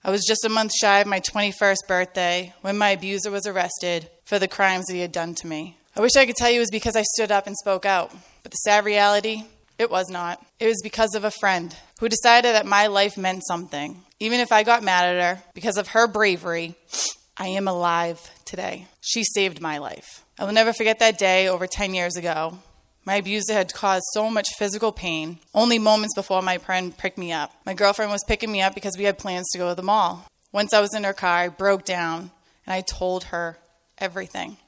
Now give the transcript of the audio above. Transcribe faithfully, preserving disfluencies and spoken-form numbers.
I was just a month shy of my twenty-first birthday when my abuser was arrested for the crimes that he had done to me. I wish I could tell you it was because I stood up and spoke out, but the sad reality, it was not. It was because of a friend who decided that my life meant something. Even if I got mad at her, because of her bravery, I am alive today. She saved my life. I will never forget that day over ten years ago. My abuser had caused so much physical pain, only moments before my friend picked me up. My girlfriend was picking me up because we had plans to go to the mall. Once I was in her car, I broke down, and I told her everything.